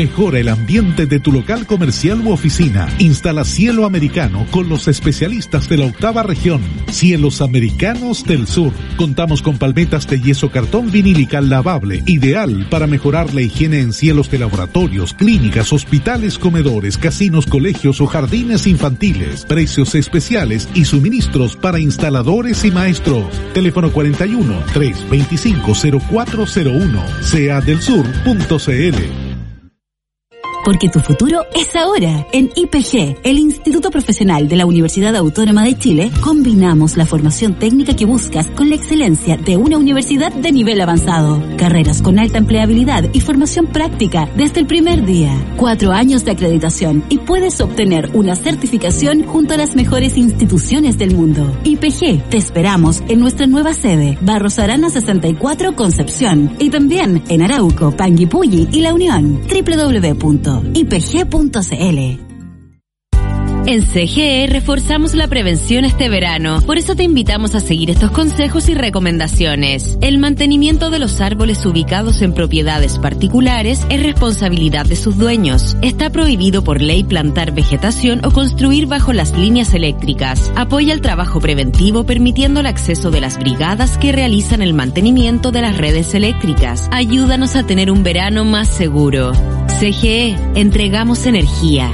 Mejora el ambiente de tu local comercial u oficina. Instala cielo americano con los especialistas de la 8ª región. Cielos Americanos del Sur. Contamos con palmetas de yeso cartón vinílica lavable, ideal para mejorar la higiene en cielos de laboratorios, clínicas, hospitales, comedores, casinos, colegios o jardines infantiles. Precios especiales y suministros para instaladores y maestros. Teléfono 41 325 0401. seadelsur.cl. Porque tu futuro es ahora. En IPG, el Instituto Profesional de la Universidad Autónoma de Chile, combinamos la formación técnica que buscas con la excelencia de una universidad de nivel avanzado. Carreras con alta empleabilidad y formación práctica desde el primer día. 4 años de acreditación y puedes obtener una certificación junto a las mejores instituciones del mundo. IPG, te esperamos en nuestra nueva sede, Barros Arana 64, Concepción. Y también en Arauco, Panguipulli y La Unión. www.ipg.cl. En CGE reforzamos la prevención este verano. Por eso te invitamos a seguir estos consejos y recomendaciones. El mantenimiento de los árboles ubicados en propiedades particulares es responsabilidad de sus dueños. Está prohibido por ley plantar vegetación o construir bajo las líneas eléctricas. Apoya el trabajo preventivo permitiendo el acceso de las brigadas que realizan el mantenimiento de las redes eléctricas. Ayúdanos a tener un verano más seguro. CGE, entregamos energía.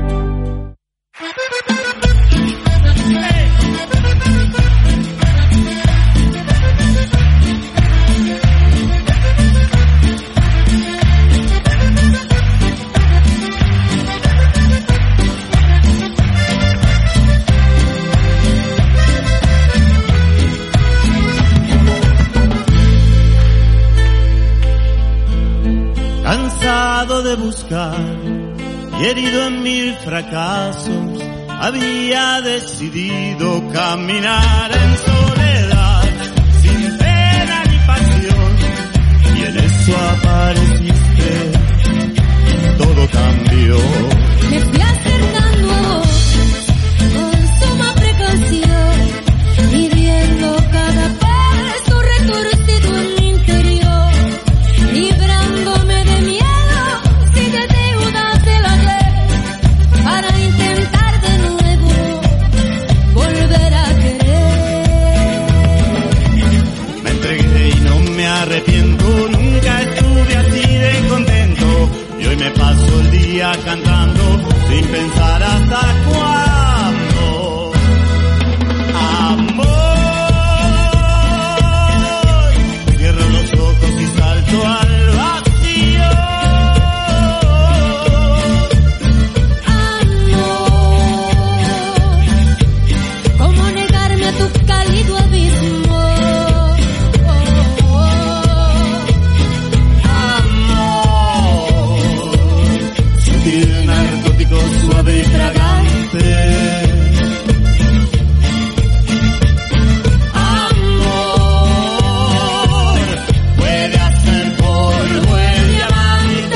Cansado de buscar y herido en 1000 fracasos, había decidido caminar en soledad, sin pena ni pasión, y en eso apareciste, todo cambió. Me fui acercando a vos con suma precaución, midiendo cada paso retorcido en mi interior, librándome de miedos y de deudas del ayer, para intentar de nuevo volver a querer. Me entregué y no me arrepiento, nunca estuve así de contento, y hoy me paso el día cantando sin pensar hasta cuándo. Amor, cierro los ojos y salto al vacío. Amor, ¿cómo negarme a tu cálido abismo? Amor, sutil narcótico suave y fragante. Amor, puede hacer polvo el diamante.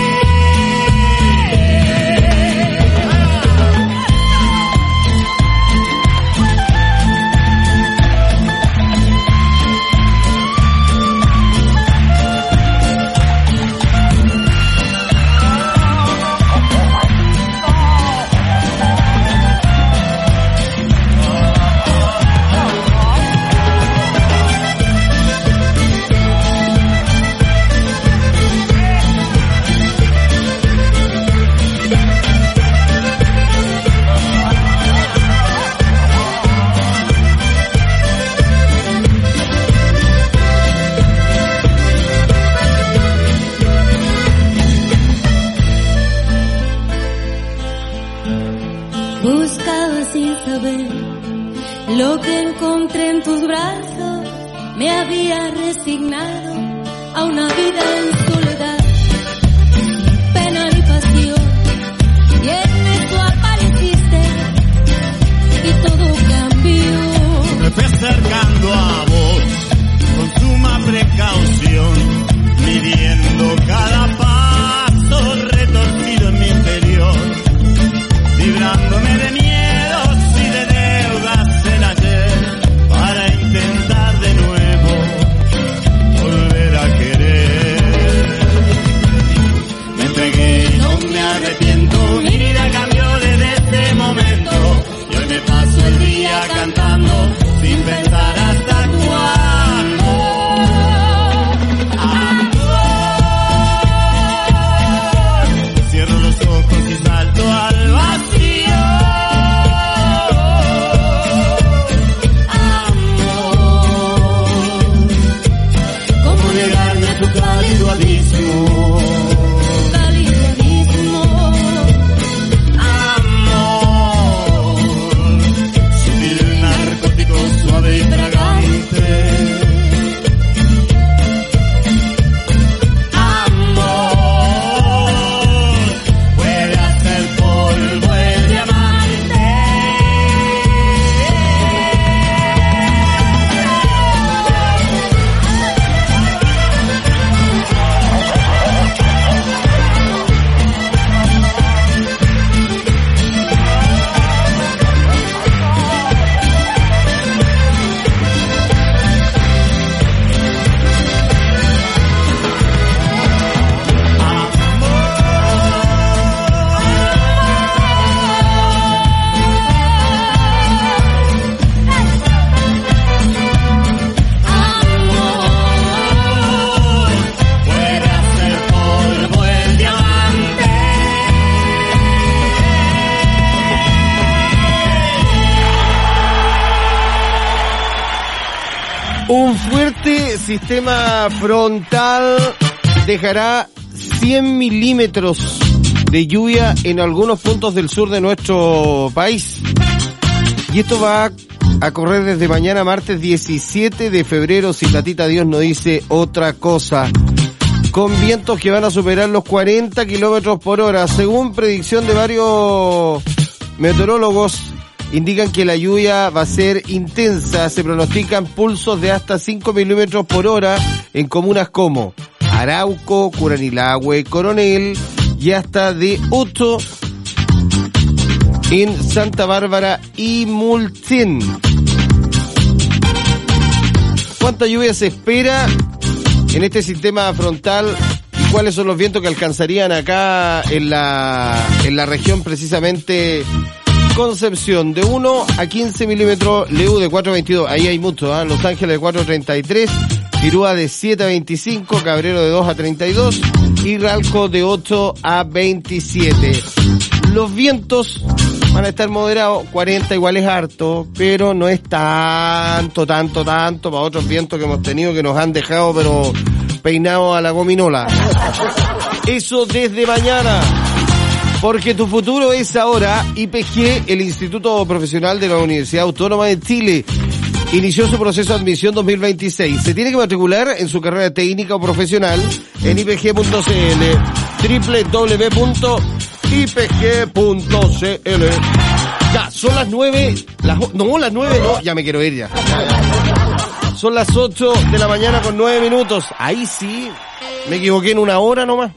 Buscaba sin saber lo que encontré en tus brazos, me había resignado a una vida en soledad, pena y pasión, y en eso apareciste y todo cambió. Me fui acercando a vos con suma precaución, midiendo cada paso retorcido en mi interior, librándome de miedos y de deudas del ayer, para intentar de nuevo volver a querer. mi vida cambió desde ese momento. Y hoy me paso el día cantando sin pensar hasta cuándo. Amor, cierro los ojos y salto al vacío. Amor, ¿cómo negarme a tu cálido abismo? Suave y fragante. Amor, puede hacer polvo el diamante. Un fuerte sistema frontal dejará 100 milímetros de lluvia en algunos puntos del sur de nuestro país. Y esto va a correr desde mañana martes 17 de febrero, si Tatita Dios no dice otra cosa. Con vientos que van a superar los 40 kilómetros por hora. Según predicción de varios meteorólogos, indican que la lluvia va a ser intensa. Se pronostican pulsos de hasta 5 milímetros por hora en comunas como Arauco, Curanilahue, Coronel y hasta de 8 en Santa Bárbara y Mulchen. ¿Cuánta lluvia se espera en este sistema frontal y cuáles son los vientos que alcanzarían acá en la región precisamente Concepción? De 1 a 15 milímetros, Leú de 4 a 22, ahí hay mucho, Los Ángeles de 4 a 33, Quirúa de 7 a 25, Cabrero de 2 a 32 y Ralco de 8 a 27. Los vientos van a estar moderados, 40 igual es harto, pero no es tanto para otros vientos que hemos tenido que nos han dejado pero peinados a la gominola. Eso desde mañana. Porque tu futuro es ahora. IPG, el Instituto Profesional de la Universidad Autónoma de Chile, inició su proceso de admisión 2026. Se tiene que matricular en su carrera técnica o profesional en ipg.cl, www.ipg.cl. Ya, son las 9, las 9 no, ya me quiero ir ya. Son las 8 de la mañana con 9 minutos. Ahí sí, me equivoqué en una hora nomás.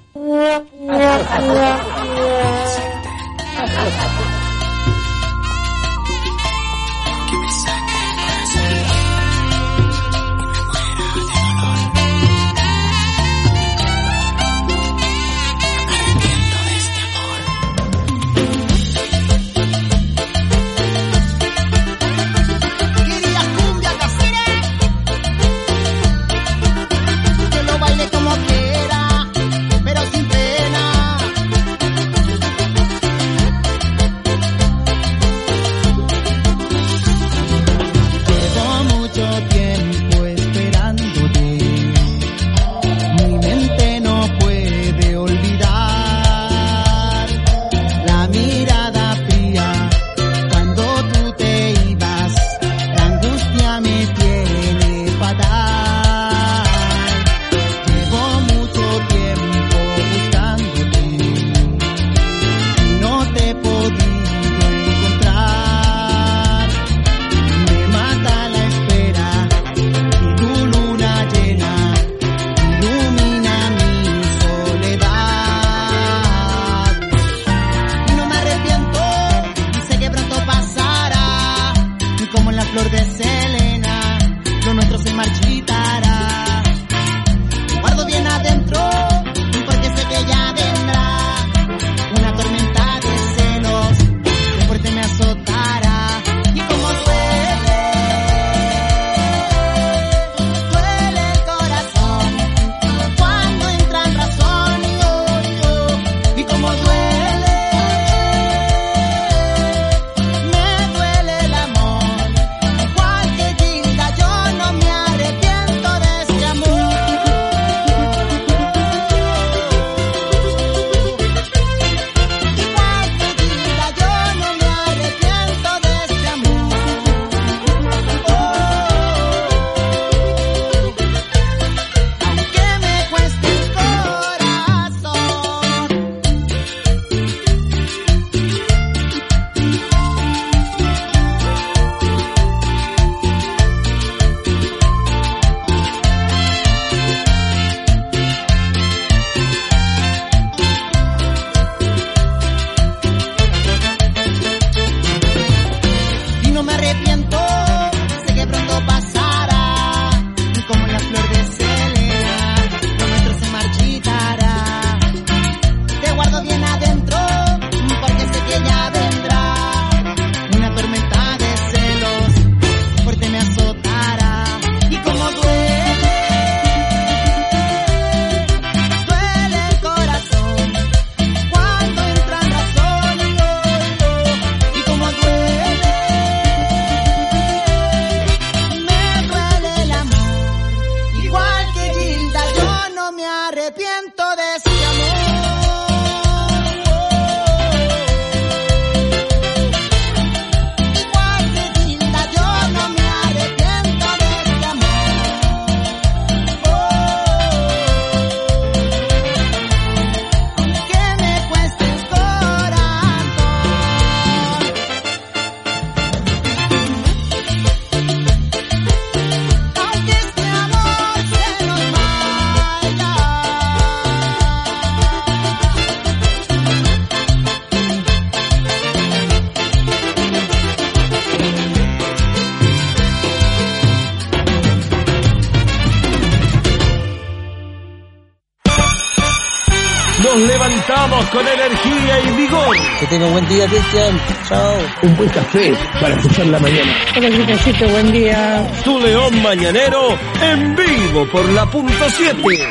nos levantamos con energía y vigor. Que tenga un buen día, Cristian. Chao. Un buen café para empezar la mañana. Hola, Cristiancito, buen día. Tu León Mañanero en vivo por la .7.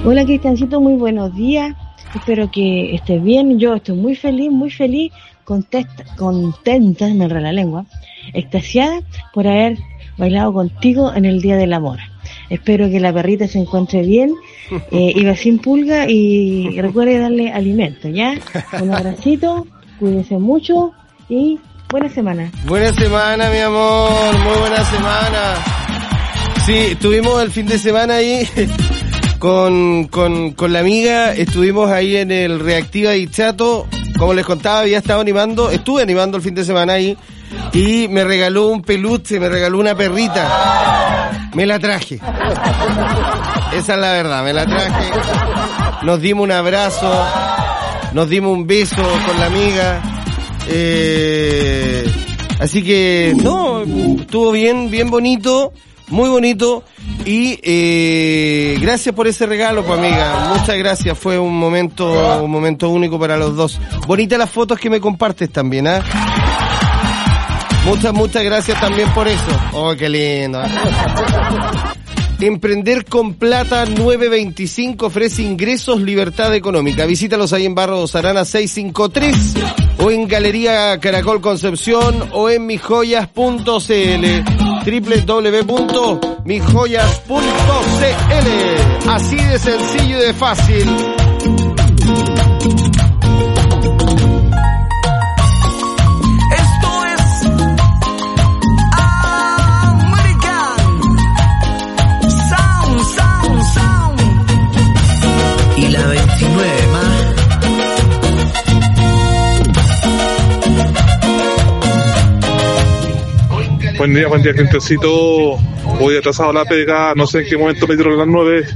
Hola Cristiancito, muy buenos días. Espero que estés bien. Yo estoy muy feliz, contenta, me enreda la lengua, extasiada por haber bailado contigo en el Día del Amor. Espero que la perrita se encuentre bien, iba sin pulga y recuerde darle alimento, ¿ya? Un abracito, cuídense mucho y buena semana. Buena semana, mi amor, muy buena semana. Sí, estuvimos el fin de semana ahí con la amiga, estuvimos ahí en el Reactiva y Chato, como les contaba, estuve animando el fin de semana ahí, y me regaló un peluche, me regaló una perrita, me la traje, esa es la verdad, me la traje, nos dimos un abrazo, nos dimos un beso con la amiga, así que, no, estuvo bien bonito, muy bonito, y gracias por ese regalo, pues amiga, muchas gracias, fue un momento único para los dos. Bonitas las fotos que me compartes también, ¿ah? Muchas gracias también por eso. Oh, qué lindo. Emprender con Plata 925 ofrece ingresos, libertad económica. Visítalos ahí en Barros Arana 653 o en Galería Caracol Concepción o en misjoyas.cl, www.misjoyas.cl. Así de sencillo y de fácil. Buen día, Cristiancito. Voy atrasado a la pega, no sé en qué momento me dieron las 9.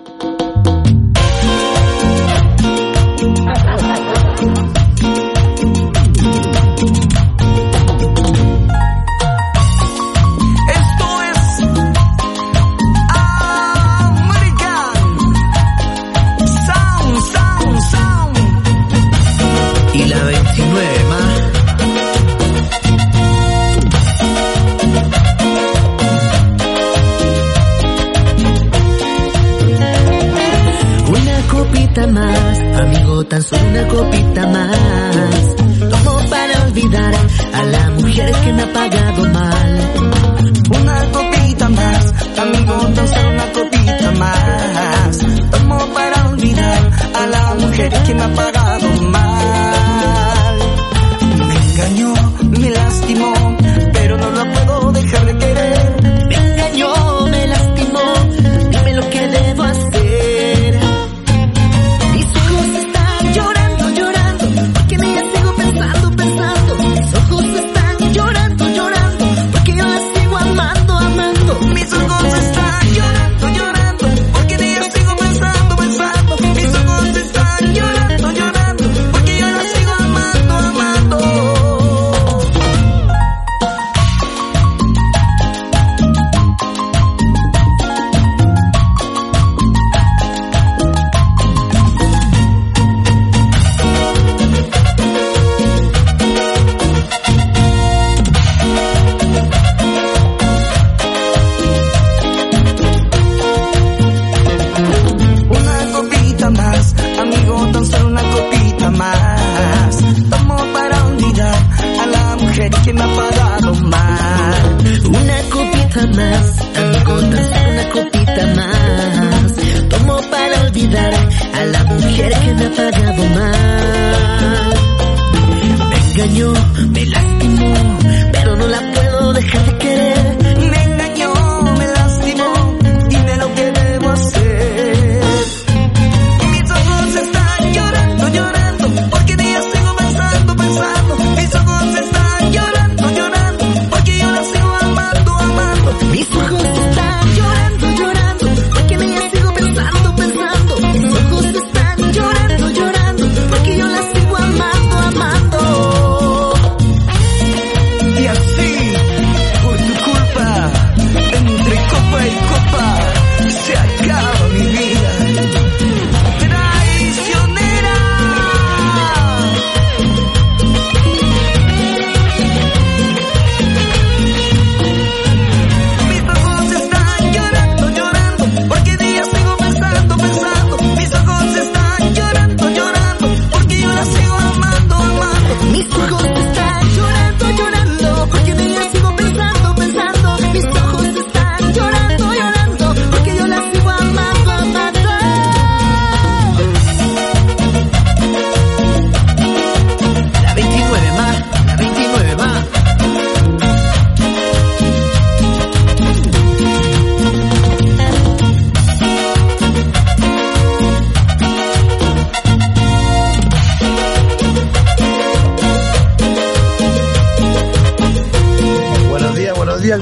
Tan solo una copita más, tomo para olvidar a la mujer que me ha pagado mal. Una copita más, amigo, tan solo una copita más, tomo para olvidar a la mujer que me ha pagado mal. Me engañó, me lastimó, pero no la puedo dejar de querer. Me engañó, me lastimó, dime lo que debo hacer. Llorando, porque yo la sigo amando, amando.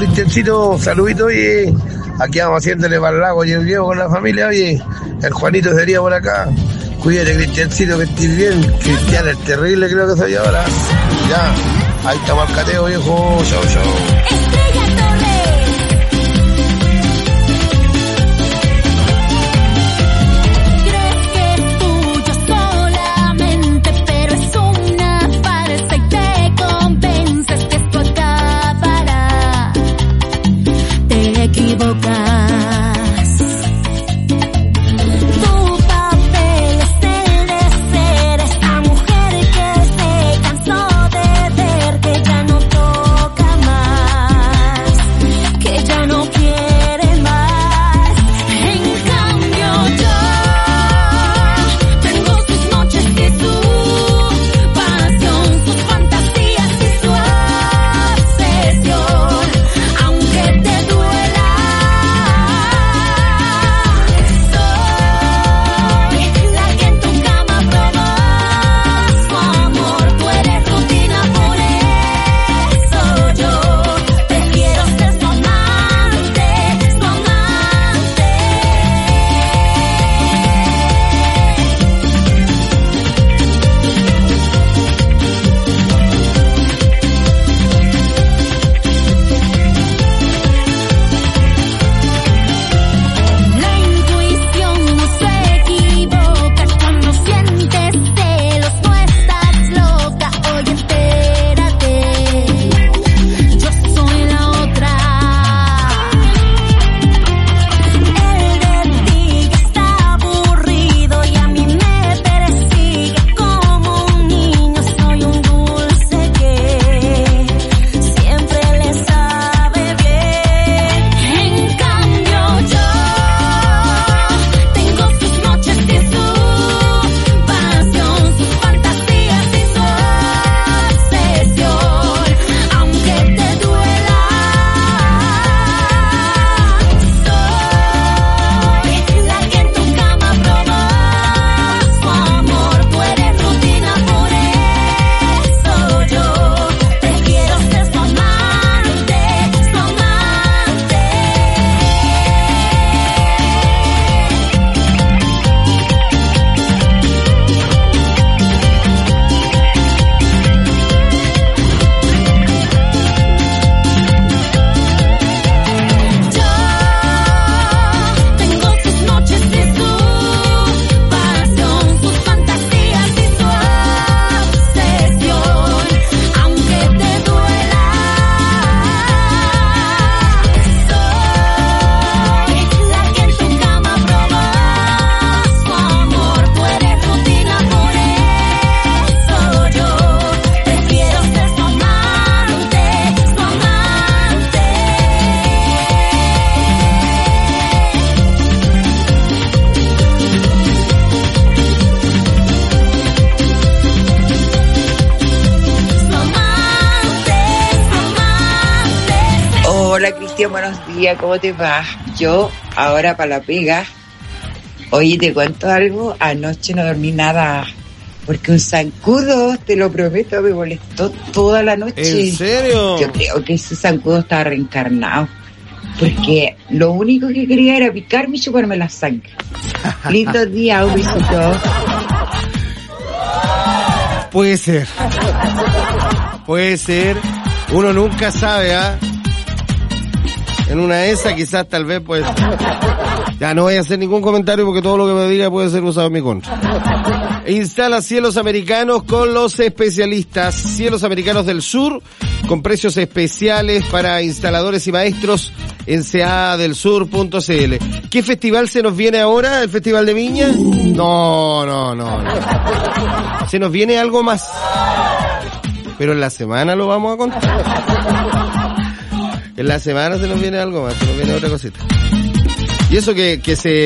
Cristiancito, saludito, oye. Aquí vamos haciéndole para el lago y el viejo con la familia, oye. El Juanito sería por acá. Cuídate, Cristiancito, que estés bien. Cristian, el terrible creo que soy ahora. Ya, ahí estamos al cateo, viejo. Chau, chau. Buenos días, ¿cómo te va? Yo ahora para la pega. Oye, te cuento algo, anoche no dormí nada porque un zancudo, te lo prometo, me molestó toda la noche. ¿En serio? Yo creo que ese zancudo estaba reencarnado porque lo único que quería era picarme y chuparme la sangre. Lindo día, un besito. Puede ser. Puede ser. Uno nunca sabe, ¿ah? En una de esas quizás tal vez pues ya no voy a hacer ningún comentario porque todo lo que me diga puede ser usado en mi contra. Instala Cielos Americanos con los especialistas. Cielos Americanos del Sur con precios especiales para instaladores y maestros en caadelsur.cl. ¿Qué festival se nos viene ahora? ¿El Festival de Viña? No. Se nos viene algo más. Pero en la semana lo vamos a contar. En la semana se nos viene algo más, se nos viene otra cosita. Y eso que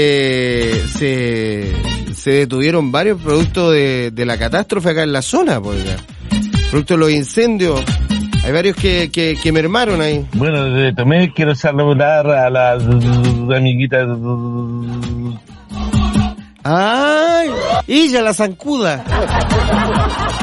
se detuvieron varios productos de la catástrofe acá en la zona, pues ya. Producto de los incendios. Hay varios que mermaron ahí. Bueno, también quiero saludar a las amiguitas. ¡Ay! ¡Ella, la zancuda!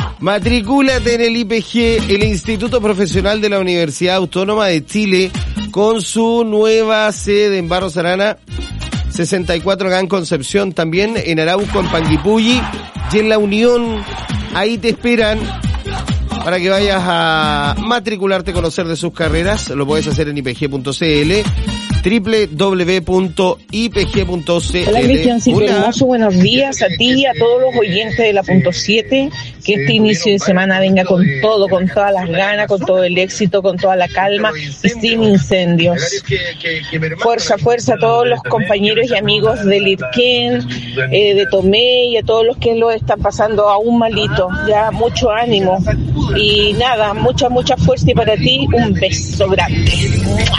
Matricúlate en el IPG, el Instituto Profesional de la Universidad Autónoma de Chile, con su nueva sede en Barros Arana, 64 acá en Concepción, también en Arauco, en Panguipulli y en La Unión. Ahí te esperan para que vayas a matricularte, conocer de sus carreras. Lo puedes hacer en ipg.cl, www.ipg.cl. Hola Cristiancito hermoso, buenos días a ti y a todos los oyentes de la punto 7, que este inicio de semana venga con todo, con todas las ganas, con todo el éxito, con toda la calma y sin incendios. Fuerza, fuerza a todos los compañeros y amigos del IRQEN, de Tomé y a todos los que lo están pasando aún malito. Ya mucho ánimo y nada, mucha fuerza, y para ti un beso grande.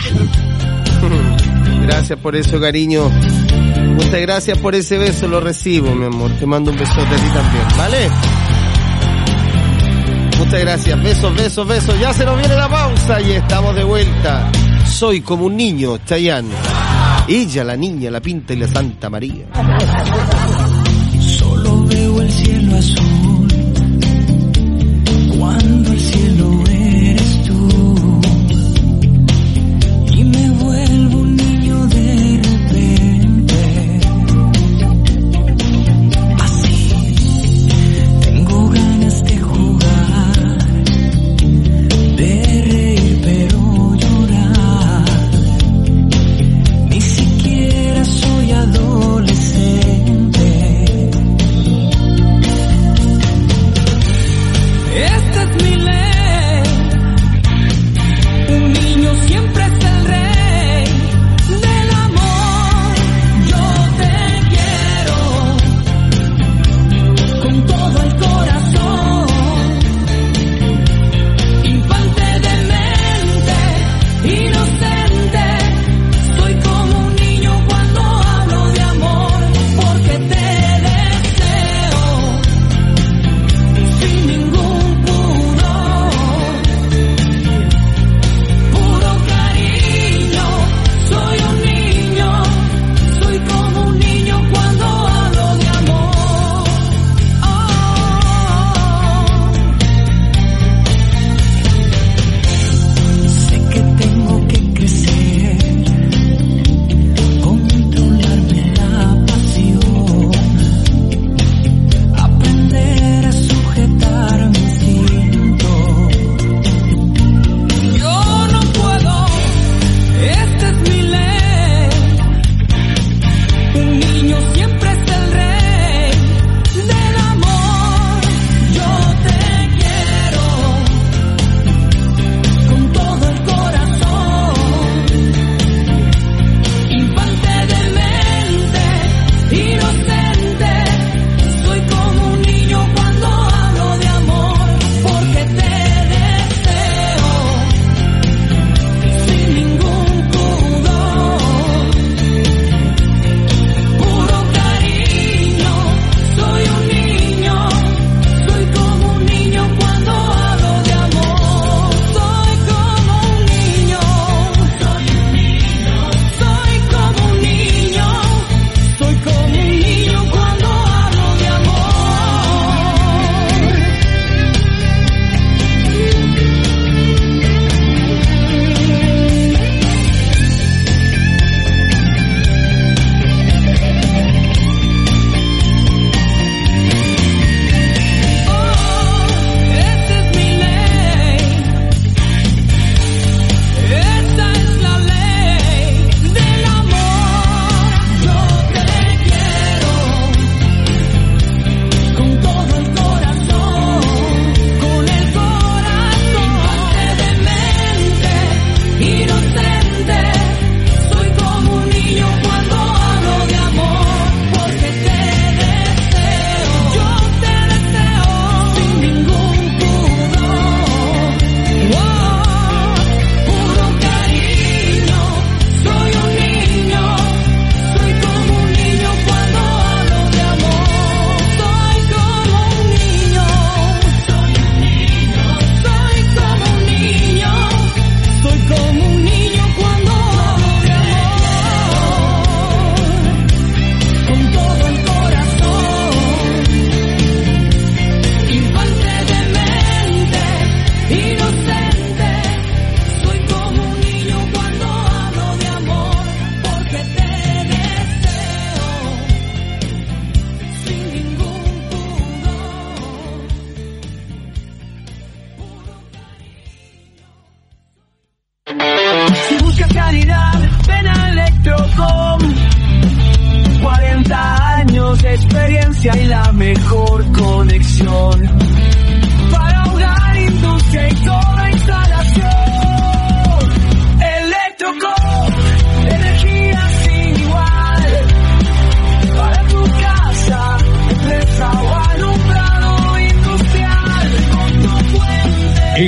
Gracias por eso, cariño. Muchas gracias por ese beso, lo recibo, mi amor. Te mando un besote a ti también, ¿vale? Muchas gracias, besos. Ya se nos viene la pausa y estamos de vuelta. Soy como un niño, Chayanne. Ella, la niña, la Pinta y la Santa María. Solo veo el cielo azul cuando el cielo eres tú, y me vuelvo un niño de repente. Así tengo ganas de jugar, de reír pero llorar. Ni siquiera soy adolescente.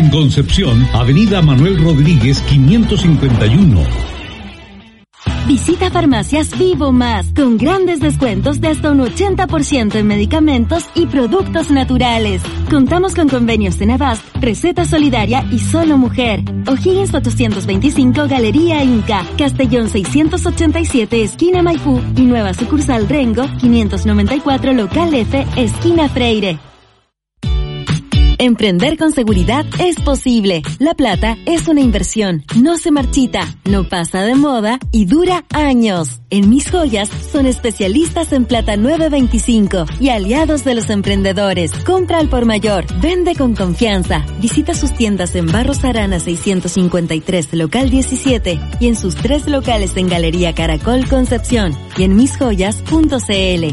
En Concepción, Avenida Manuel Rodríguez 551. Visita Farmacias Vivo Más, con grandes descuentos de hasta un 80% en medicamentos y productos naturales. Contamos con convenios en Avast, Receta Solidaria y Solo Mujer. O'Higgins 825, Galería Inca. Castellón 687, esquina Maipú. Y nueva sucursal Rengo, 594, local F, esquina Freire. Emprender con seguridad es posible. La plata es una inversión, no se marchita, no pasa de moda y dura años. En Mis Joyas son especialistas en plata 925 y aliados de los emprendedores. Compra al por mayor, vende con confianza. Visita sus tiendas en Barros Arana 653, local 17 y en sus 3 locales en Galería Caracol Concepción y en misjoyas.cl.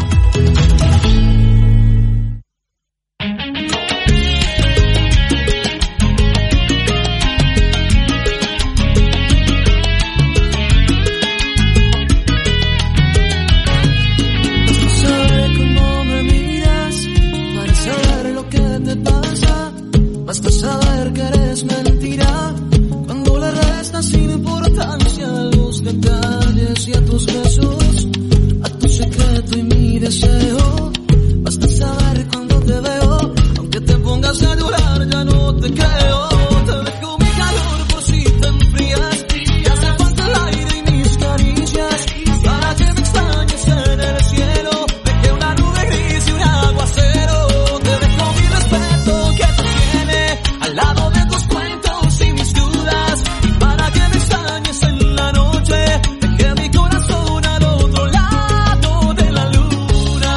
Basta saber que eres mentira cuando le restas sin importancia a los detalles y a tus besos, a tu secreto y mi deseo. Basta saber cuando te veo, aunque te pongas a llorar ya no te creo. Te dejo mi calor por si te enfrías, te hace falta el aire y mis caricias para que me extrañes en el cielo. Dejé una nube gris y un aguacero. Te dejo mi respeto que te al lado de tus cuentos y mis dudas, y para que me extrañes en la noche, dejé mi corazón al otro lado de la luna.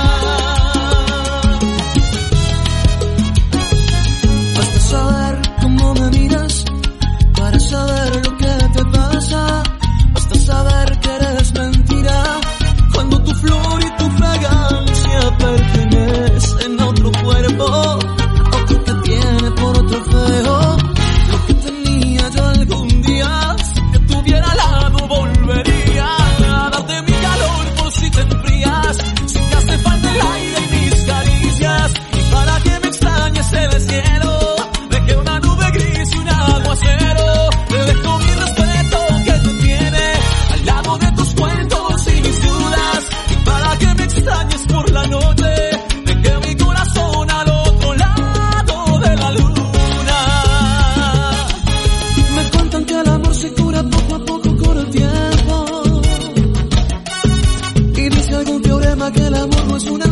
Basta saber cómo me miras para saber lo que te pasa. Basta saber que eres mentira cuando tu flor y tu fragancia pertenecen a otro cuerpo, otro que tiene por otro feo. Lo que tenía yo algún día, si te tuviera al lado volvería a darte mi calor por si te enfrías, si te hace falta el aire y mis caricias, y para que me extrañes en el cielo, dejé una nube gris y un aguacero. Te dejo mi respeto que te tiene al lado de tus cuentos y mis dudas, y para que me extrañes por la noche, dejé mi corazón al otro lado de la luna. Me cuentan que el amor se cura poco a poco con el tiempo, y dice algún teorema que el amor no es una